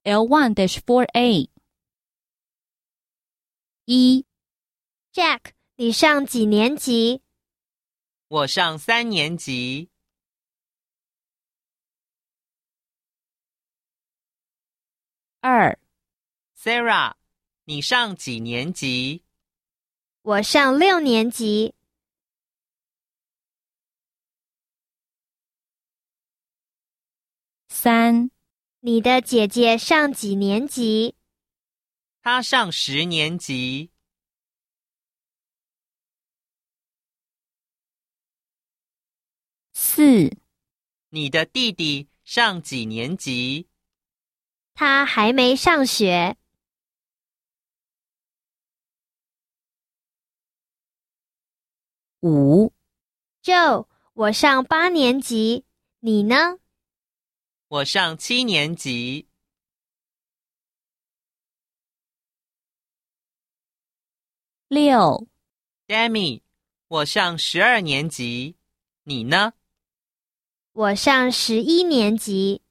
L1-4A。1、 Jack， 你上几年级？ 我上3年级。 2、 Sarah， 你上几年级？ 我上6年级。 3、 你的姐姐上几年级？ 她上10年级。 4、 你的弟弟上几年级？ 他还没上学。 5、 Joe， 我上8年级，你呢？ 我上7年级。 6、 Demi， 我上12年级，你呢？ 我上11年级。